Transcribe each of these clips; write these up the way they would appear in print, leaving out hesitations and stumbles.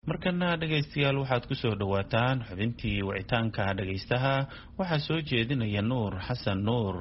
markana dhagaystayaal waxaad ku soo dhawaataan xubintii wicitaanka dhagaystaha waxaa soo jeedinaya nuur xasan nuur.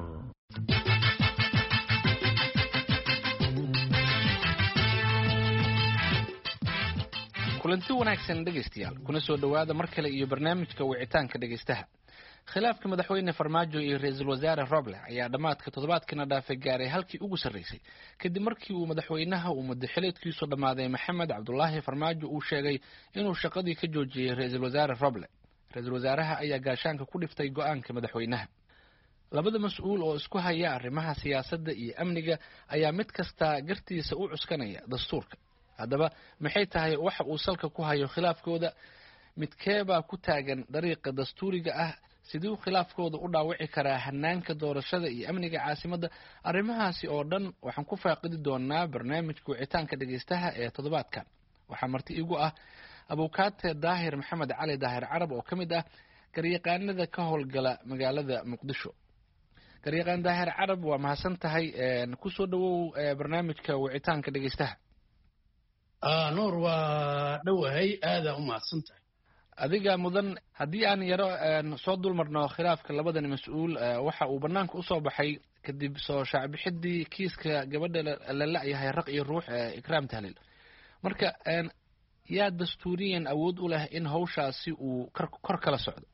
kulanti wanaagsan dhagaystayaal kuna soo dhawaada mar kale iyo barnaamijka wicitaanka dhagaystaha. khilaafka madaxweyne Farmaajo iyo ra'iisul wasaare Roble ayaa dhamaadka toddobaadkana dhaafay gaaray halkii ugu sarreysay kadib markii uu madaxweynaha madaxweynaha dhamaaday Maxamed Cabdullaahi Farmaajo uu sheegay inuu shaqadii ka joojiyay ra'iisul wasaare Roble. ra'iisul wasaaraha ayaa gaashaanka ku dhiftay go'aanka madaxweynaha. labada mas'uul oo isku haya arrimaha siyaasadda iyo amniga ayaa mid kasta gartiisa u cuskanaya dastuurka. haddaba maxay tahay waxa uu salka ku hayo khilaafkooda? midkeeba ku taagan dariiqa dastuuriga ah? sidoo khilaafkooda u dhaawici karaa hanaanka doorashada iyo amniga caasimadda? arrimahaasi oo dhan waxaan ku faaqidi doonaa barnaamijka wicitaanka dhagaystaha ee toddobaadkan. waxaa marti igu ah abukaate daahir maxamed cali daahir carab oo ka mid ah garyaqaanada ka howlgala magaalada muqdisho. garyaqaan daahir carab waa mahadsan tahay, kusoo dhawow barnaamijka wicitaanka dhagaystaha. nuur waa dhowahay, aada u mahadsan tahay. adiga mudan, haddii aan yaro soo dulmarno khilaafka labadan mas-uul, waxa uu banaanka usoo baxay kadib soo shaacbixidii kiiska gabadha la la'yahay raq iyo ruux Ikraam Tahliil. marka yaa dastuuriyan awood u leh in hawshaasi uu kor kala socdo?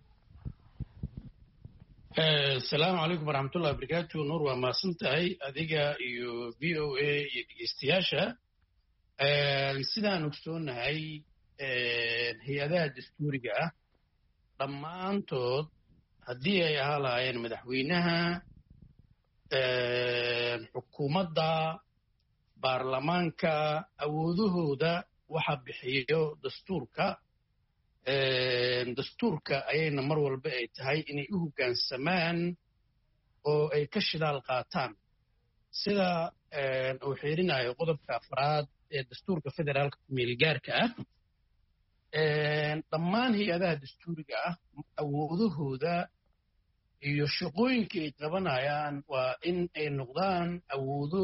asalaamu calaykum waraxmatullahi wabarakaatu. nuur waa mahadsan tahay adiga iyo v o a iyo dhegeystayaasha. sidaan ogsoonahay hay-adaha dastuuriga ah dhammaantood haddii ay ahaa lahaayeen madaxweynaha, xukuumadda, baarlamaanka, awoodahooda waxa bixiyo dastuurka. dastuurka ayayna mar walba ay tahay inay u hoggaansamaan oo ay ka shidaal qaataan, sida uu xiirinayo qodobka 4 ee dastuurka federaalka ku-meelgaarka ah. dhammaan hay-adaha dastuuriga ah awoodahooda iyo shaqooyinka ay qabanayaan waa in ay noqdaan awoodo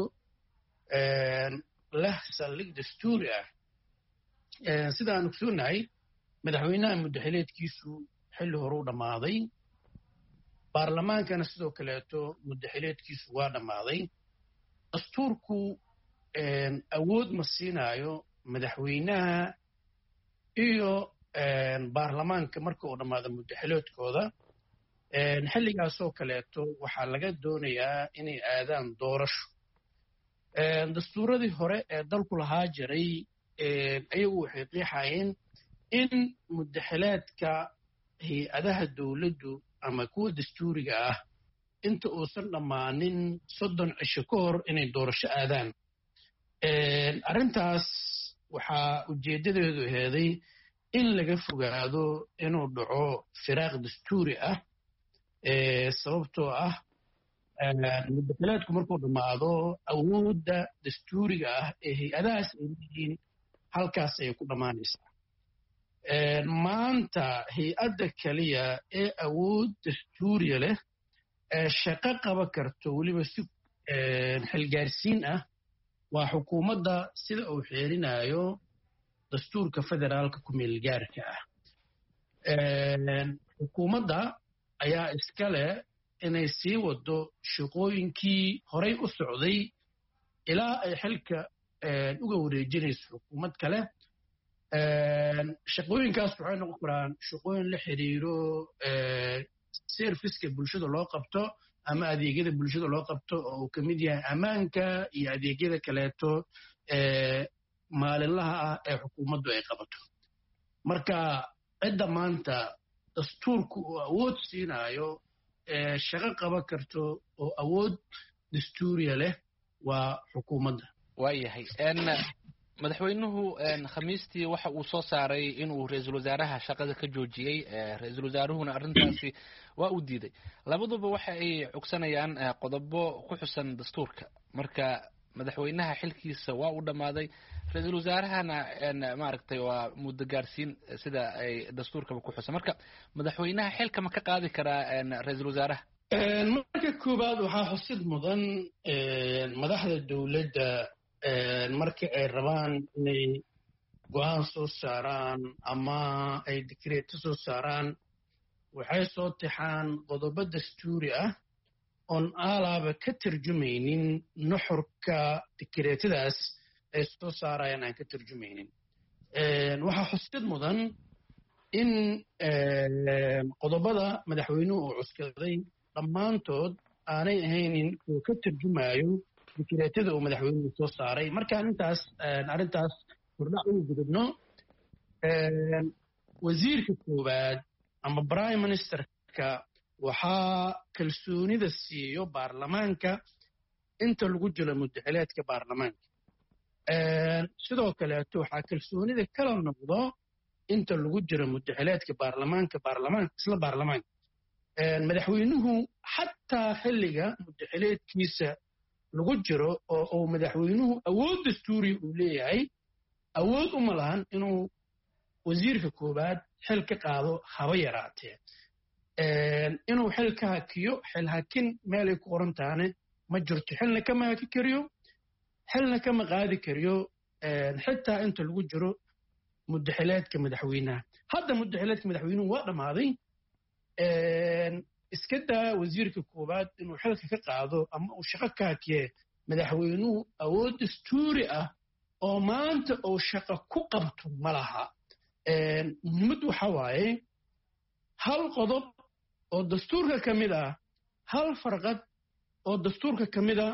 leh saldhig dastuuri ah. sidaan ogsoonahay madaxweynaha muddaxileedkiisu xilli hore u dhammaaday, baarlamaankana sidoo kaleeto muddaxileedkiisu waa dhammaaday. dastuurku awood ma siinaayo madaxweynaha iyo baarlamaanka marka uu dhammaado muddaxileedkooda. xilligaasoo kaleeto waxaa laga doonayaa inay aadaan doorasho. dastuuradii hore ee dalku lahaa jiray ayagu waxay qeexayeen in muddaxileedka hay-adaha dowladdu ama kuwa dastuuriga ah inta uusan dhammaanin 30 cisho ka hor inay doorasho aadaan. arrintaas waxaa ujeeddadeedu aheeday in laga fogaado inuu dhaco firaaq dastuuri ah, sababtoo ah muddaxileedku markuu dhammaado awoodda dastuuriga ah ee hay-adahaas ay leeyihiin halkaas ayay ku dhammaanaysaa. maanta hay-adda keliya ee awood dastuuriya leh ee shaqo qaban karto weliba si xilgaarsiin ah waa xukuumadda, sida uu xeerinayo dastuurka federaalka ku-meelgaarka ah. xukuumadda ayaa iska leh inay sii wado shaqooyinkii horay u socday ilaa ay xilka uga wareejinayso xukuumad kale. shaqooyinkaas waxay noqon karaan shaqooyin la xiriiro serviceka bulshada loo qabto ama adeegyada bulshada loo qabto oo uu ka mid yahay ammaanka iyo adeegyada kaleeto maalinlaha ah ee xukuumaddu ay qabato. marka cidda maanta dastuurku uu awood siinayo shaqo qaban karto oo awood dastuuriya leh waa xukuumadda. waayahay, madaxweynuhu khamiistii waxa uu soo saaray inuu ra'iisul wasaaraha shaqada ka joojiyey. ra'iisul wasaaruhuna arrintaasi waa uu diiday. labaduba waxa ay cogsanayaan qodobo ku xusan dastuurka. marka madaxweynaha xilkiisa waa uu dhammaaday, ra'iisul wasaarahana maaragtay waa muddo gaarsiin sida ay dastuurkaba ku xusan. marka madaxweynaha xilka ma ka qaadi karaa ra'iisul wasaaraha? marka koowaad waxaa xusid mudan madaxda dowladda marka ay rabaan inay go'aan soo saaraan ama ay dikreeto soo saaraan waxay soo tixaan qodobo dastuuri ah oon aalaaba ka tarjumaynin nuxurka dikreetadaas ay soo saarayaan aan ka tarjumaynin. waxaa xusid mudan in qodobada madaxweynuhu uu cuskaday dhammaantood aanay ahaynin kuwa ka tarjumayo dikreetada uu madaxweynuhu soo saaray. markaan arrintaas hordhac ugu gudubno, wasiirka koowaad ama prime ministerka waxaa kalsoonida siiyo baarlamaanka inta lagu jiro muddaxileedka baarlamaanka. sidoo kaleeto waxaa kalsoonida kala noqdo inta lagu jiro muddaxileedka isla baarlamaanka. madaxweynuhu xataa xilliga muddaxileedkiisa lagu jiro oo uu madaxweynuhu awood dastuuri uu leeyahay, awood uma lahan inuu wasiirka koowaad xil ka qaado haba yaraatee. inuu xil ka hakiyo, xil hakin meelay ku qoran tahane ma jirto. xilna kama haki kariyo, xilna kama qaadi kariyo xitaa inta lagu jiro muddaxileedka madaxweynaha. hadda muddaxileedka madaxweynuhu waa dhammaaday. iska daa wasiirka koowaad inuu xilka ka qaado ama uu shaqo ka hakiye, madaxweynuhu awood dastuuri ah oo maanta uu shaqo ku qabto ma laha. muhiimaddu waxa waaye hal qodob oo dastuurka ka mid ah, hal farqad oo dastuurka ka mid a,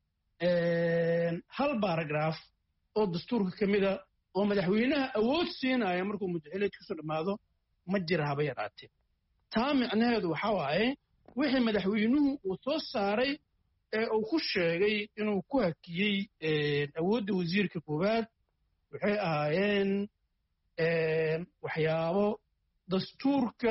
hal baaragraaf oo dastuurka ka mid a oo madaxweynaha awood siinaya markuu muddaxileedkiisu dhammaado ma jira haba yaraatee. taa micnaheedu waxa waaye wixii madaxweynuhu uu soo saaray ee uu ku sheegay inuu ku hakiyey awoodda wasiirka koowaad waxay ahaayeen waxyaabo dastuurka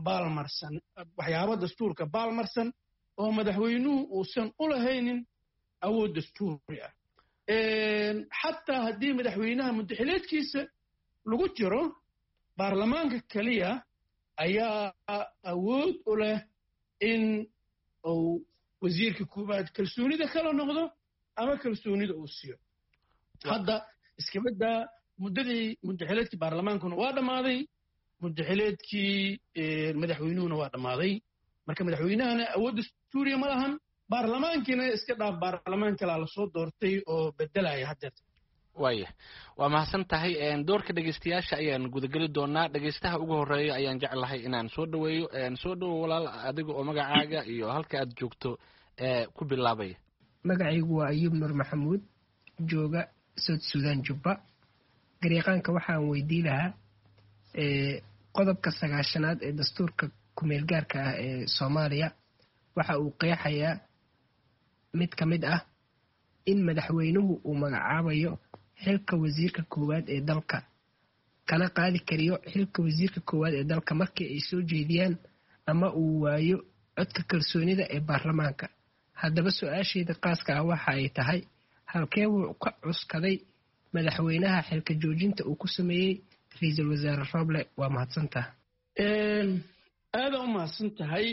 baalmarsan oo madaxweynuhu uusan u lahaynin awood dastuuri ah. xataa haddii madaxweynaha muddaxileedkiisa lagu jiro, baarlamaanka keliya ayaa awood u leh in uu wasiirka koowaad kalsoonida kala noqdo ama kalsoonida uu siiyo. hadda iskabadaa muddadii muddaxileedkii baarlamaankuna waa dhammaaday, muddaxileedkii madaxweynuhuna waa dhammaaday. marka madaxweynahana awood dastuuriya ma lahan, baarlamaankiina iska dhaaf baarlamaan kalaa lasoo doortay oo bedelaya haddeer. waaya waa mahadsan tahay. doorka dhegeystayaasha ayaan gudageli doonaa. dhegeystaha ugu horeeya ayaan jeclahay inaan soo dhaweeyo. soo dhawo walaal, adiga oo magacaaga iyo halka aad joogto ku bilaabaya. magacaygu waa ayuub nur maxamuud, jooga South Sudan Jubba. garyaqaanka waxaan weydii lahaa qodobka 9aad ee dastuurka kumeel gaarka ah ee Soomaaliya waxa uu qeexayaa mid ka mid ah in madaxweynuhu uu magacaabayo xilka wasiirka koowaad ee dalka, kana qaadi kariyo xilka wasiirka koowaad ee dalka markii ay soo jeediyaan ama uu waayo codka kalsoonida ee baarlamaanka. haddaba su-aasheeda qaaska ah waxa ay tahay, halkee wuu ka cuskaday madaxweynaha xilka joojinta uu ku sameeyey ra-iisul wasaare Roble? waa mahadsantaha. aada u mahadsan tahay.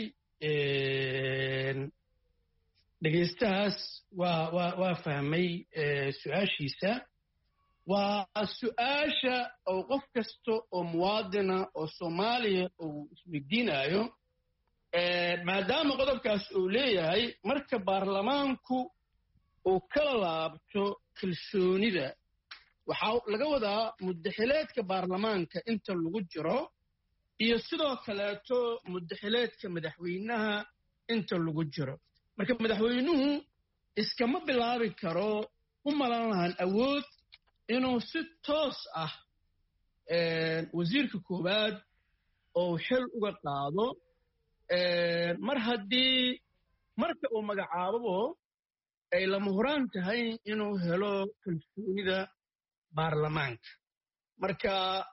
dhegeystahaas waa fahmay su-aashiisa. waa su-aasha oo qof kasta oo muwaadina oo Soomaaliya uu isweydiinayo, maadaama qodobkaas uu leeyahay marka baarlamaanku uu kala laabto kalsoonida, waxaa laga wadaa muddaxileedka baarlamaanka inta lagu jiro iyo sidoo kaleeto muddaxileedka madaxweynaha inta lagu jiro. marka madaxweynuhu iskama bilaabi karo, u malan lahan awood inuu si toos ah wasiirka koowaad oo xil uga qaado mar haddii marka uu magacaababo ay lama huraan tahay inuu helo kalsoonida baarlamaanka. marka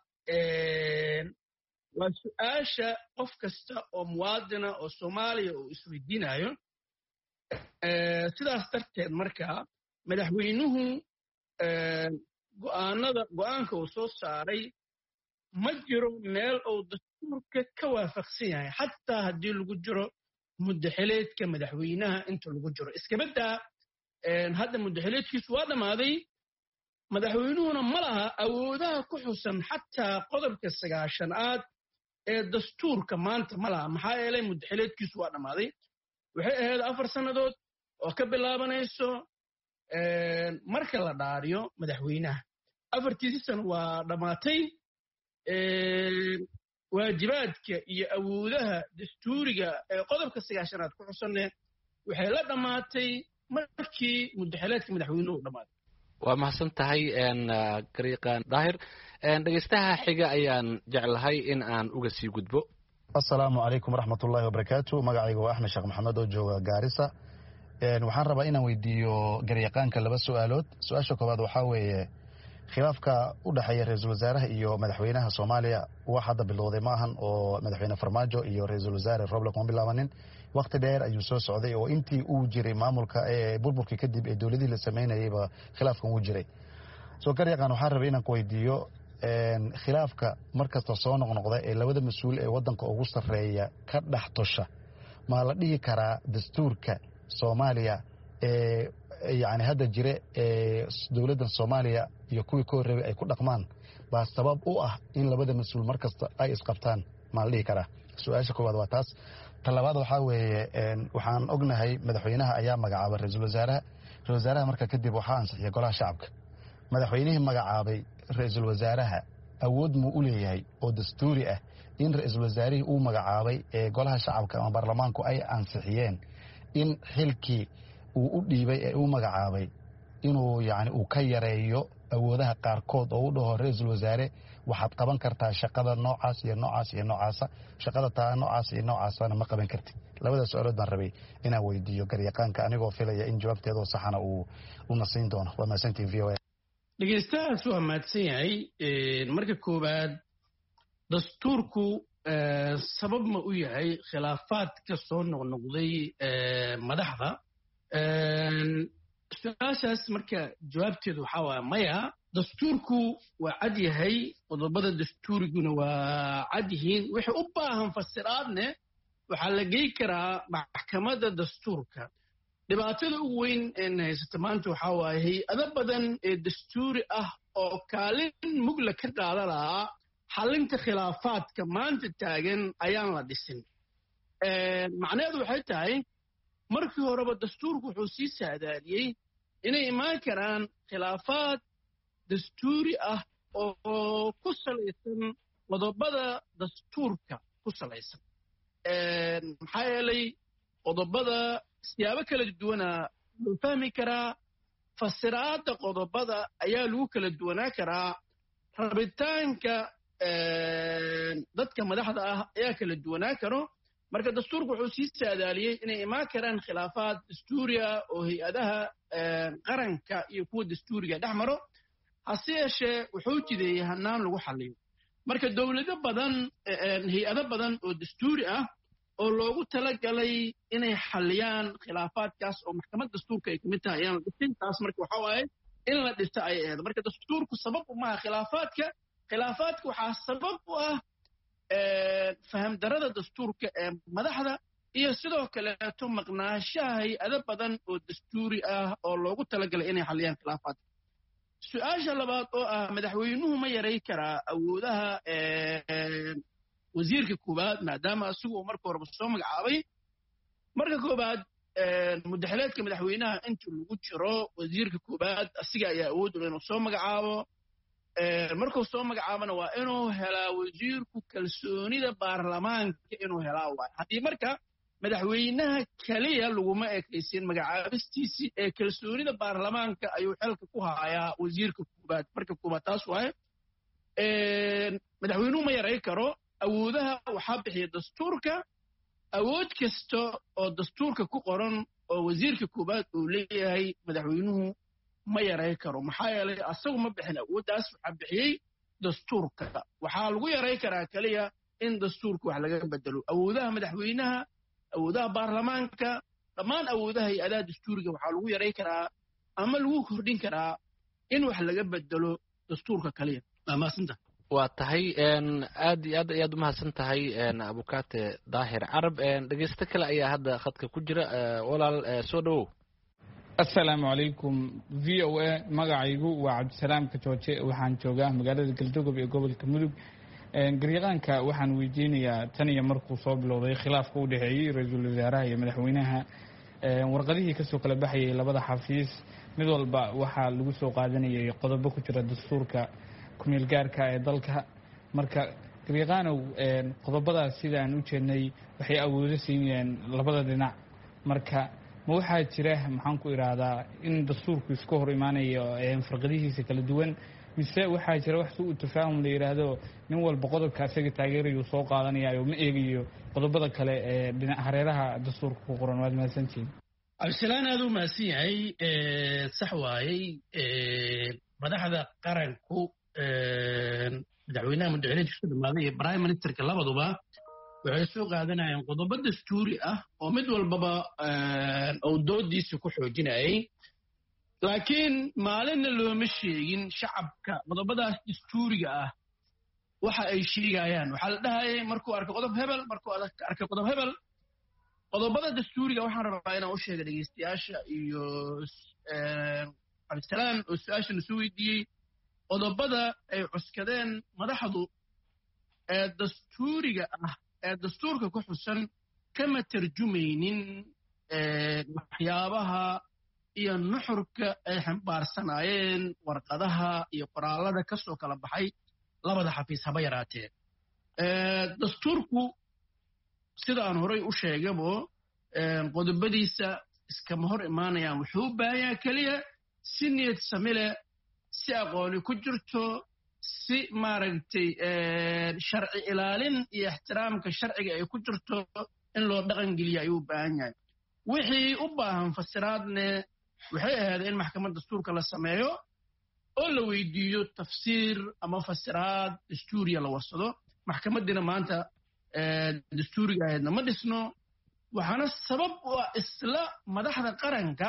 waa su-aasha qof kasta oo muwaadina oo Soomaaliya uu isweydiinayo. sidaas darteed marka madaxweynuhu go'aanka uu soo saaray ma jiro meel uu dastuurka ka waafaqsan yahay, xataa haddii lagu jiro muddaxileedka madaxweynaha inta lagu jiro. iskabadaa hadda muddaxileedkiisu waa dhammaaday, madaxweynuhuna ma laha awoodaha ku xusan xataa qodobka 9aad ee dastuurka maanta ma laha maxaa yeelay muddaxileedkiisu waa dhammaaday waxay ahayd 4 sannadood oo ka bilaabanayso marka la dhaariyo madaxweynaha 4 sano waa dhammaatay waajibaadka iyo awoodaha dastuuriga ee qodobka 9aad ku xusanne waxay la dhammaatay markii muddaxileedka madaxweynuhu dhammaaday waa mahadsan tahay gariiqan daahir dhegeystaha xiga ayaan jeclahay in aan uga sii gudbo assalaamu calaykum waraxmatullaahi wabarakaatu magacayga waa axmed sheekh maxamed oo jooga gaarisa waxaan rabaa inaan weydiiyo garyaqaanka 2 su'aalood su-aasha koowaad waxaa weeye khilaafka u dhexeeya ra-iisul wasaaraha iyo madaxweynaha soomaaliya wax hadda bilowday ma ahan oo madaxweyne farmaajo iyo ra-iisul wasaare roble kuma bilaabanin waqti dheer ayuu soo socday oo intii uu jiray maamulka burburkii kadib ee dowladihii la samaynayayba khilaafkan uu jiray soo garyaqaan waxaan rabay inaan ku weydiiyo khilaafka markasta soo noqnoqda ee labada mas-uul ee waddanka ugu sarreeya ka dhex tosha maa la dhihi karaa dastuurka soomaaliya yani hadda jire dowladdan soomaaliya iyo kuwii ka horreebay ay ku dhaqmaan baa sabab u ah in labada mas-uul mar kasta ay isqabtaan maa la dhihi karaa su-aasha koowaad waa taas ta labaad waxaa weeye waxaan ognahay madaxweynaha ayaa magacaabay ra-iisul wasaaraha marka kadib waxaa ansixiyay golaha shacabka madaxweynihii magacaabay ra-iisul wasaaraha awood muu u leeyahay oo dastuuri ah in ra-iisul wasaarihii uu magacaabay ee golaha shacabka ama baarlamaanku ay ansixiyeen in xilkii uu u dhiibay ee uu magacaabay inuu yani uu ka yareeyo awoodaha qaarkood oo u dhaho ra-iisul wasaare waxaad qaban kartaa shaqada noocaas iyo noocaas iyo noocaasa shaqada taa noocaas iyo noocaasana ma qaban kartid labada su-aalood baan rabay inaan weydiiyo garyaqaanka anigoo filaya in jawaabteedoo saxana uu nasiin doono waa mahadsantiin v o a dhegeystahaas waa mahadsan yahay marka koowaad dastuurku sabab ma u yahay khilaafaad ka soo noqnoqday madaxda su-aashaas marka jawaabteedu waxaa waaya maya dastuurku waa cad yahay qodobada dastuuriguna waa cad yihiin wixii u baahan fasiraadne waxaa la gey karaa maxkamadda dastuurka dhibaatada ugu weyn een haysata maanta waxaa waaye hay-ado badan ee dastuuri ah oo kaalin mugla ka qaada lahaa xallinta khilaafaadka maanta taagan ayaan la dhisin macnaheedu waxay tahay markii horeba dastuurku wuxuu sii saadaadiyey inay imaan karaan khilaafaad dastuuri ah oo ku salaysan qodobada dastuurka ku salaysan maxaa yeelay qodobada siyaabo kala duwana loo fahmi karaa fasiraadda qodobada ayaa lagu kala duwanaa karaa rabitaanka dadka madaxda ah ayaa kala duwanaa karo marka dastuurku wuxuu sii saadaaliyey inay imaan karaan khilaafaad dastuuriya oo hay-adaha qaranka iyo kuwa dastuuriga dhex maro hase yeeshee wuxuu jideeyey hanaan lagu xalliyo marka dowlado badan hay-ado badan oo dastuuri ah oo loogu talagalay inay xalliyaan khilaafaadkaas oo maxkamad dastuurka ay kamid tahay ayaan la dhisin taas marka waxaa waaye in la dhista ay ahayd marka dastuurku sabab umaha khilaafaadka waxaa sabab u ah fahamdarada dastuurka ee madaxda iyo sidoo kaleeto maqnaashaha hay-ado badan oo dastuuri ah oo loogu talagalay inay xalliyaan khilaafaadka su-aasha labaad oo ah madaxweynuhu ma yaray karaa awoodaha wasiirka koowaad maadaama isagu marka horeba soo magacaabay marka koowaad muddaxileedka madaxweynaha inta lagu jiro wasiirka koowaad asiga ayaa awood u inuu soo magacaabo markuu soo magacaabana waa inuu helaa wasiirku kalsoonida baarlamaanka inuu helaa waay haddii marka madaxweynaha keliya laguma ekaysin magacaabistiisii ee kalsoonida baarlamaanka ayuu xilka ku hayaa wasiirka koowaad marka koowaad taas waaye madaxweynuhu ma yaray karo awoodaha waxaa bixiya dastuurka awood kasta oo dastuurka ku qoran oo wasiirka koowaad uu leeyahay madaxweynuhu ma yaray karo maxaa yeelay asagu ma bixin awooddaas waxaa bixiyey dastuurka waxaa lagu yaray karaa keliya in dastuurka wax laga bedelo awoodaha madaxweynaha awoodaha baarlamaanka dhammaan awoodaha hay-adaha dastuuriga waxaa lagu yaray karaa ama lagu kordhin karaa in wax laga bedelo dastuurka keliya waa mahadsanta waa tahay aad iyo aad ayaad umahadsan tahay abukaate daahir carab dhegeysto kale ayaa hadda khadka ku jira walaal soo dhawow asalaamu calaykum v o a magacaygu waa cabdisalaam kajooje waxaan joogaa magaalada galdogob ee gobolka mudug garyaqaanka waxaan weydiinayaa tan iyo markuu soo bilowday khilaafka u dhexeeyey ra-iisul wasaaraha iyo madaxweynaha warqadihii kasoo kala baxayay labada xafiis mid walba waxaa lagu soo qaadanayay qodobo ku jira dastuurka kumeel gaarka ee dalka marka garyaqaanow qodobadaas sidaan u jeednay waxay awoodo siinayeen labada dhinac marka ma waxaa jira maxaan ku idhaahdaa in dastuurku iska hor imaanayo farqadihiisa kala duwan mise waxaa jira wax suu tafaahum la yidhaahdo nin walba qodobka isaga taageerayuu soo qaadanayayo ma eegayo qodobada kale ee dhinac hareeraha dastuurka ku qoran waad mahadsantihiin cabdisalaan aad u mahadsan yahay sax waayey madaxda qaranku madaxweynaha muddaxileedka ku dhamaaday iyo prime ministerka labaduba waxay soo qaadanayeen qodobo dastuuri ah oo mid walbaba uu doodiisa ku xoojinayay laakiin maalinna looma sheegin shacabka qodobadaas dastuuriga ah waxa ay sheegayaan waxaa la dhahayay markuu arkay qodob hebel markuu arkay qodob hebel qodobada dastuuriga waxaan rabaa inaan u sheega dhegeystayaasha iyo cabdisalaan oo su-aashana soo weydiiyey qodobada ay cuskadeen madaxdu ee dastuuriga ah ee dastuurka ku xusan kama tarjumaynin waxyaabaha iyo nuxurka ay xambaarsanaayeen warqadaha iyo qoraallada ka soo kala baxay labada xafiis haba yaraatee dastuurku sida aan horay u sheegabo qodobadiisa iskama hor imaanayaan wuxuu u baahan yahay keliya si niyad sami leh si aqooni ku jirto si maaragtay sharci ilaalin iyo ixtiraamka sharciga ay ku jirto in loo dhaqan geliya ayuu u baahan yahay wixii u baahan fasiraadne waxay ahayd in maxkamad dastuurka la sameeyo oo la weydiiyo tafsiir ama fasiraad dastuuriya la warsado maxkamadiina maanta dastuuriga ahaydna ma dhisno waxaana sabab u ah isla madaxda qaranka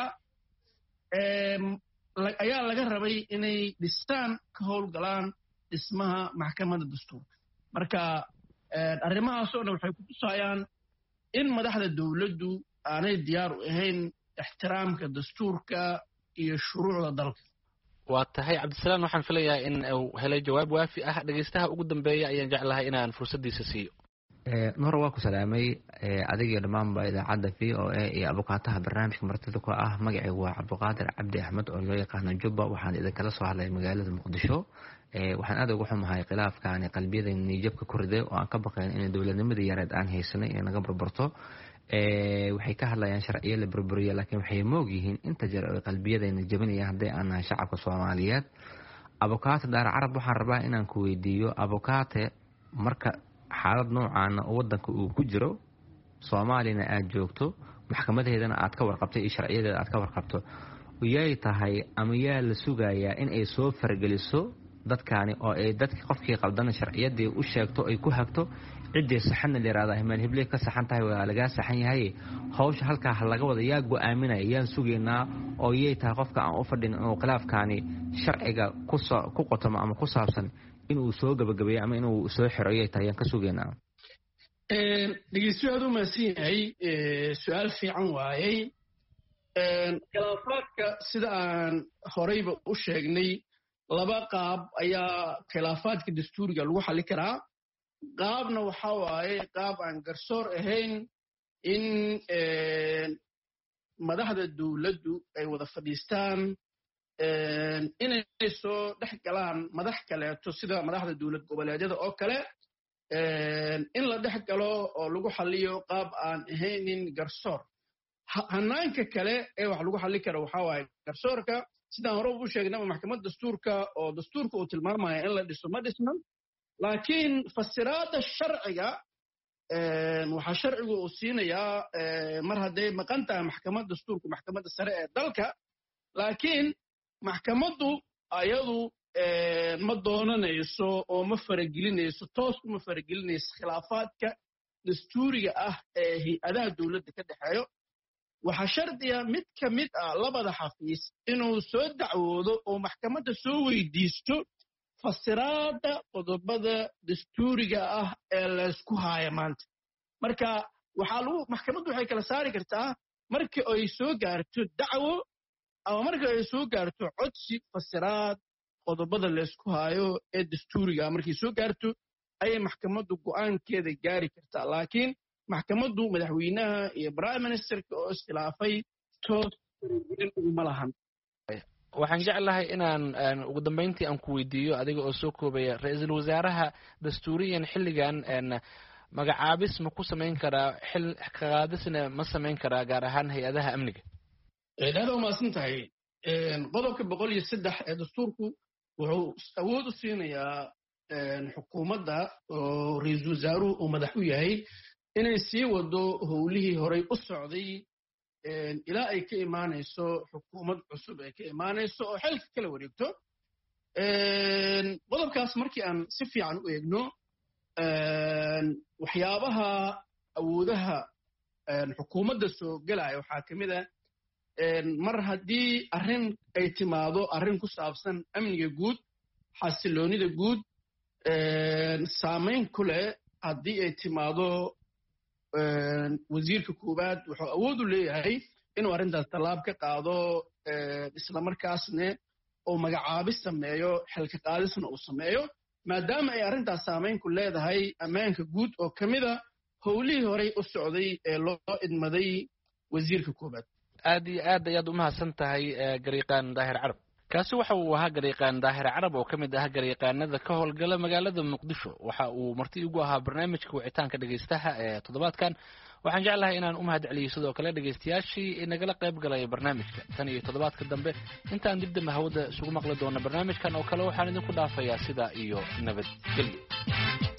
ayaa laga rabay inay dhistaan ka howlgalaan dhismaha maxkamadda dastuurka marka arrimahaasoo dhan waxay ku tusayaan in madaxda dowladdu aanay diyaar u ahayn ixtiraamka dastuurka iyo shuruucda dalka waa tahay cabdisalaam waxaan filayaa in uu helay jawaab waafi ah dhegeystaha ugu dambeeya ayaan jeclahay inaan fursaddiisa siiyo nuhor waa ku salaamay adigii dhammaanba idaacadda v o a iyo abukaataha barnaamijka martida ku ah magacaygu waa cabdiqaadir cabdi axmed oo loo yaqaano jubba waxaan idinkala soo hadlay magaalada muqdisho waxaan aad uga xumahay khilaafkaani qalbiyada niyjabka ku riday oo aan ka baqayn in dowladnimadii yareed aan haysanay inay naga burburto waxay ka hadlayaan sharciyo la burburiya laakiin waxay moog yihiin inta jeer oo qalbiyadayna jabinayaan hadday aan nahay shacabka soomaaliyeed abukaate daar carab waxaan rabaa inaan ku weydiiyo abukaate marka xaalad noocaana oo waddanka uu ku jiro soomaaliyana aad joogto maxkamadeedana aad ka warqabtay iyo sharciyadeeda aad ka warqabto yay tahay ama yaa la sugayaa in ay soo fargeliso dadkaani oo ay dadki qofkii qaldana sharciyadii u sheegto ay ku hagto ciddii saxanna la yidhahdaa himaal hibley ka saxan tahay waa lagaa saxan yahay hawsha halkaa ha laga wada yaa go'aaminaya yaan sugaynaa oo yay tahay qofka aan u fadhin inuu khilaafkaani sharciga ku qotomo ama ku saabsan inuu soo gabagabeeyo ama inuu soo xiro yay tahay yaan ka sugaynaa dhegeystayo aad u mahadsan yahay su-aal fiican waayey khilaafaadka sida aan horeyba u sheegnay laba qaab ayaa khilaafaadka dastuuriga lagu xalli karaa qaabna waxa waaye qaab aan garsoor ahayn in madaxda dowladdu ay wada fadhiistaan inay soo dhex galaan madax kaleeto sida madaxda dowlad goboleedyada oo kale in la dhex galo oo lagu xalliyo qaab aan ahaynin garsoor hanaanka kale ee wax lagu xalli karo waxaa waaye garsoorka sidaan hore u sheegnaba maxkamad dastuurka oo dastuurka uu tilmaamaya in la dhiso ma dhisman laakiin fasiraadda sharciga waxaa sharcigu uu siinayaa mar hadday maqan tahay maxkamad dastuurku maxkamadda sare ee dalka laakiin maxkamaddu ayadu ma doonanayso oo ma faragelinayso toos uma faragelinayso khilaafaadka dastuuriga ah ee hay-adaha dowladda ka dhexeeyo waxaa shardiya mid ka mid ah labada xafiis inuu soo dacwoodo oo maxkamadda soo weydiisto fasiraadda qodobada dastuuriga ah ee laysku haaya maanta marka maxkamaddu waxay kala saari kartaa markii ay soo gaarto dacwo ama marka ay soo gaarto codsi fasiraad qodobada laysku haayo ee dastuuriga markay soo gaarto ayay maxkamaddu go'aankeeda gaari kartaa laakiin maxkamaddu madaxweynaha iyo prime ministerka oo iskhilaafay toos uma lahan waxaan jeclahay inaan ugu dambeyntii aan ku weydiiyo adiga oo soo koobaya ra-iisul wasaaraha dastuuriyan xilligan magacaabis ma ku samayn karaa xil qaadisna ma samayn karaa gaar ahaan hay-adaha amniga aad u mahadsan tahay qodobka 103 ee dastuurku wuxuu awood u siinayaa xukuumadda oo ra-iisul wasaaruhu uu madax u yahay inay sii wado howlihii horey u socday ilaa ay ka imaanayso xukuumad cusub ay ka imaanayso oo xilka kala wareegto qodobkaas markii aan si fiican u eegno waxyaabaha awoodaha xukuumadda soo gelaya waxaa ka mid ah mar haddii arrin ay timaado arrin ku saabsan amniga guud xasiloonida guud saamayn ku leh haddii ay timaado wasiirka koowaad wuxuu awood u leeyahay inuu arrintaas tallaab ka qaado islamarkaasna uu magacaabis sameeyo xilka qaadisna uu sameeyo maadaama ay arrintaas saamayn ku leedahay ammaanka guud oo ka mida howlihii horey u socday ee loo idmaday wasiirka koowaad aad iyo aad ayaad u mahadsan tahay gariiqaan daahir carab kaasi waxa uu ahaa gariiqaan daahir carab oo ka mid ah gariiqaanada ka howlgala magaalada muqdisho waxa uu marti ugu ahaa barnaamijka wicitaanka dhegaystaha ee toddobaadkan waxaan jeclahay inaan u mahad celiyo sidoo kale dhegaystayaashii nagala qayb galay barnaamijka tan iyo toddobaadka dambe intaan dib dambe hawada isugu maqli doona barnaamijkan oo kale waxaan idinku dhaafayaa sidaa iyo nabadgelyo